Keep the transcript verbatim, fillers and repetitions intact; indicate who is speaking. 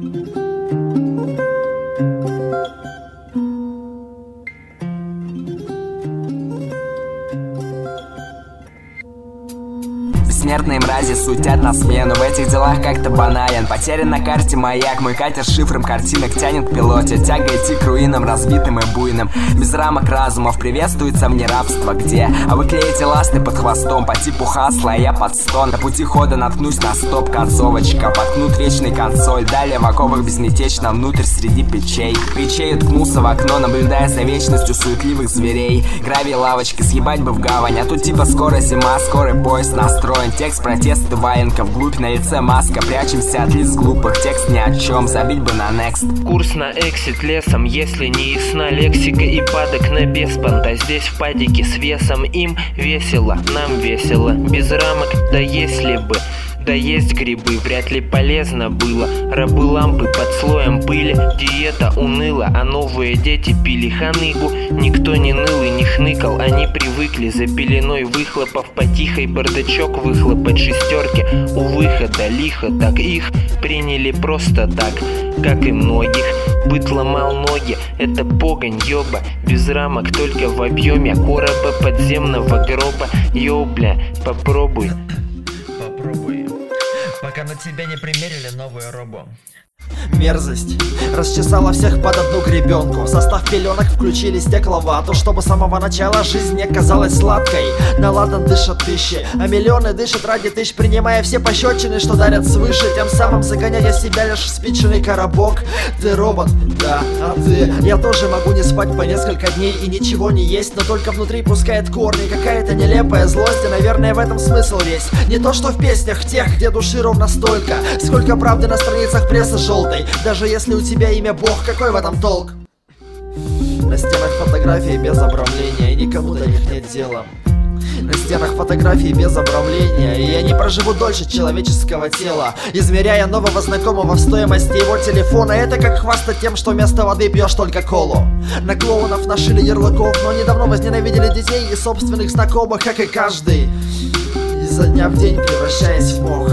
Speaker 1: Бессмертные мрази сутят на смену. В этих делах как-то банален. Потерян на карте маяк. Мой катер шифром картинок тянет к пилоте. Тяга идти к руинам, разбитым и буйным. Без рамок разумов приветствуется мне рабство. Где? А вы клеите ласты под хвостом по типу хасла, а я под стон. На пути хода наткнусь на стоп, концовочка. Поткнут вечный консоль. Далее в оковах безмятежно внутрь среди печей. Печей уткнулся в окно, наблюдая за вечностью суетливых зверей. Гравий лавочки, съебать бы в гавань. А тут типа скоро зима, скорый поезд настроен. Текст протеста валенка, вглубь на лице маска. Прячемся от лиц глупых, текст ни о чем. Забить бы на next.
Speaker 2: Курс на эксит лесом, если не ясна лексика и падок на беспонта. Здесь в падике с весом им весело, нам весело. Без рамок, да если бы. Да есть грибы, вряд ли полезно было. Рабы лампы под слоем пыли. Диета уныла, а новые дети пили ханыгу. Никто не ныл и не хныкал. Они привыкли за пеленой выхлопов по тихой бардачок выхлопать шестерки. У выхода лихо, так их приняли просто так, как и многих. Быт ломал ноги, это погонь, ёба. Без рамок, только в объеме короба подземного гроба. Йоу, бля, попробуй.
Speaker 3: Попробуй, пока на тебя не примерили новую робу.
Speaker 4: Мерзость расчесала всех под одну гребенку. В состав пеленок включили стекловату, чтобы с самого начала жизнь не казалась сладкой. На ладан дышат тысячи, а миллионы дышат ради тысяч, принимая все пощечины, что дарят свыше, тем самым загоняя себя лишь в спичный коробок. Ты робот, да, а ты? Я тоже могу не спать по несколько дней и ничего не есть, но только внутри пускает корни какая-то нелепая злость, и, наверное, в этом смысл весь. Не то, что в песнях тех, где души ровно столько, сколько правды на страницах прессы желтой. Даже если у тебя имя Бог, какой в этом толк? На стенах фотографии без обрамления, и никому до них нет дела. На стенах фотографии без обрамления, и я не проживу дольше человеческого тела, измеряя нового знакомого в стоимости его телефона. Это как хвастать тем, что вместо воды пьешь только колу. На клоунов нашили ярлыков, но недавно возненавидели детей и собственных знакомых, как и каждый, изо дня в день превращаясь в мох.